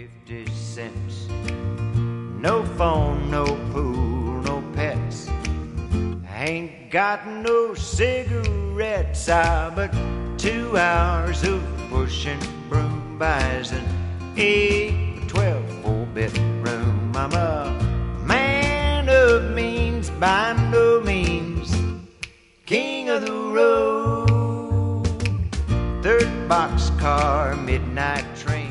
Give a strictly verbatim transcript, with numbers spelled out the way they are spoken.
fifty cents. No phone, no pool, no pets. Ain't got no cigarettes. Ah, but two hours of pushing broom buys an eight, twelve, four-bedroom. I'm a man of means, by no means king of the road. Third boxcar, midnight train.